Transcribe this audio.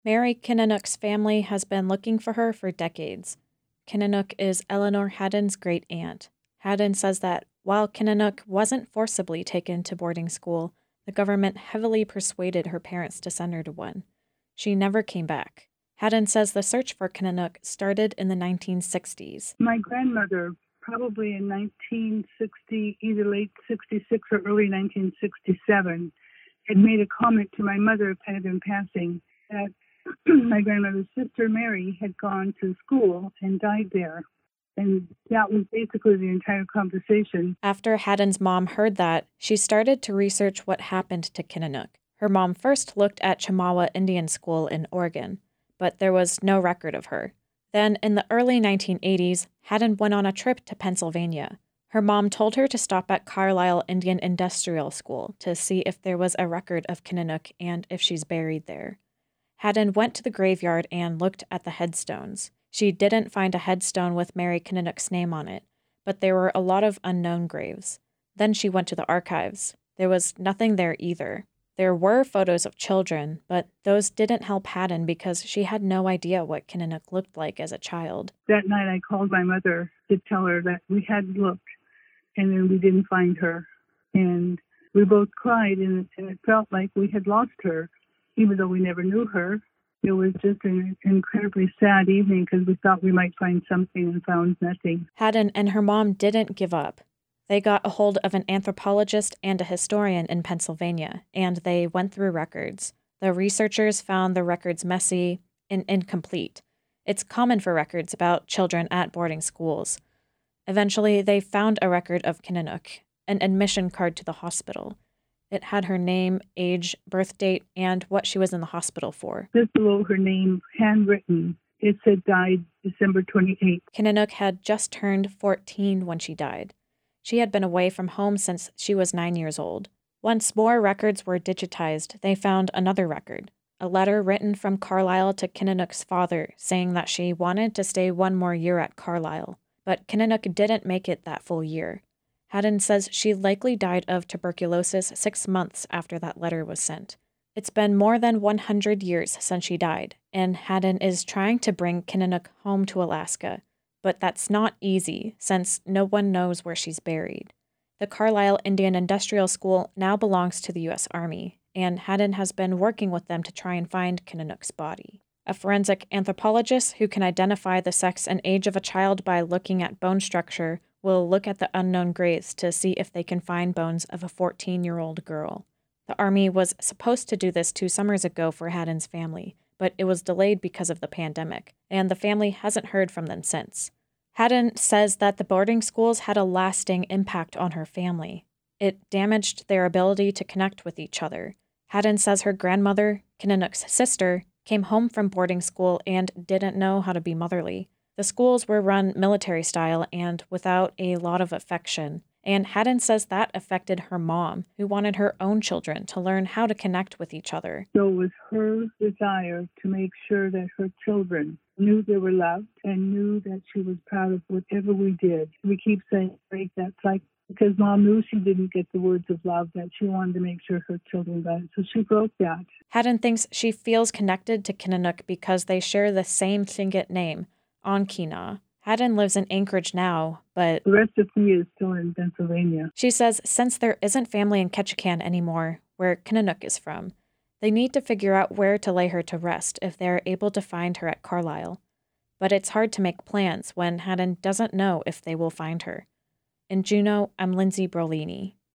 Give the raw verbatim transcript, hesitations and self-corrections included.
Mary Kinanook's family has been looking for her for decades. Kinanook is Eleanor Haddon's great-aunt. Haddon says that while Kinanook wasn't forcibly taken to boarding school, the government heavily persuaded her parents to send her to one. She never came back. Haddon says the search for Kinanook started in the nineteen sixties. My grandmother, probably in nineteen sixty, either late sixty-six or early nineteen sixty-seven, had made a comment to my mother, kind of in passing, that my grandmother's sister Mary had gone to school and died there. And that was basically the entire conversation. After Haddon's mom heard that, she started to research what happened to Kinanook. Her mom first looked at Chemawa Indian School in Oregon, but there was no record of her. Then, in the early nineteen eighties, Haddon went on a trip to Pennsylvania. Her mom told her to stop at Carlisle Indian Industrial School to see if there was a record of Kinanook and if she's buried there. Haddon went to the graveyard and looked at the headstones. She didn't find a headstone with Mary Kinanook's name on it, but there were a lot of unknown graves. Then she went to the archives. There was nothing there either. There were photos of children, but those didn't help Haddon because she had no idea what Kinanook looked like as a child. That night I called my mother to tell her that we had looked, and then we didn't find her. And we both cried, and, and it felt like we had lost her, even though we never knew her. It was just an incredibly sad evening because we thought we might find something and found nothing. Haddon and her mom didn't give up. They got a hold of an anthropologist and a historian in Pennsylvania, and they went through records. The researchers found the records messy and incomplete. It's common for records about children at boarding schools. Eventually, they found a record of Kinanook, an admission card to the hospital. It had her name, age, birth date, and what she was in the hospital for. Just below her name, handwritten, it said died December twenty-eighth. Kinanook had just turned fourteen when she died. She had been away from home since she was nine years old. Once more records were digitized, they found another record, a letter written from Carlisle to Kinanook's father saying that she wanted to stay one more year at Carlisle, but Kinanook didn't make it that full year. Haddon says she likely died of tuberculosis six months after that letter was sent. It's been more than one hundred years since she died, and Haddon is trying to bring Kinanook home to Alaska. But that's not easy, since no one knows where she's buried. The Carlisle Indian Industrial School now belongs to the U S Army, and Haddon has been working with them to try and find Kinanook's body. A forensic anthropologist who can identify the sex and age of a child by looking at bone structure will look at the unknown graves to see if they can find bones of a fourteen-year-old girl. The Army was supposed to do this two summers ago for Haddon's family, but it was delayed because of the pandemic, and the family hasn't heard from them since. Haddon says that the boarding schools had a lasting impact on her family. It damaged their ability to connect with each other. Haddon says her grandmother, Kinanook's sister, came home from boarding school and didn't know how to be motherly. The schools were run military style and without a lot of affection, and Haddon says that affected her mom, who wanted her own children to learn how to connect with each other. So it was her desire to make sure that her children knew they were loved and knew that she was proud of whatever we did. We keep saying, break that cycle, because Mom knew she didn't get the words of love, that she wanted to make sure her children got it. So she broke that. Haddon thinks she feels connected to Kinanook because they share the same Tlingit name, Ankina. Haddon lives in Anchorage now, but the rest of me is still in Pennsylvania. She says since there isn't family in Ketchikan anymore, where Kinanook is from, they need to figure out where to lay her to rest if they're able to find her at Carlisle. But it's hard to make plans when Haddon doesn't know if they will find her. In Juneau, I'm Lindsay Brolini.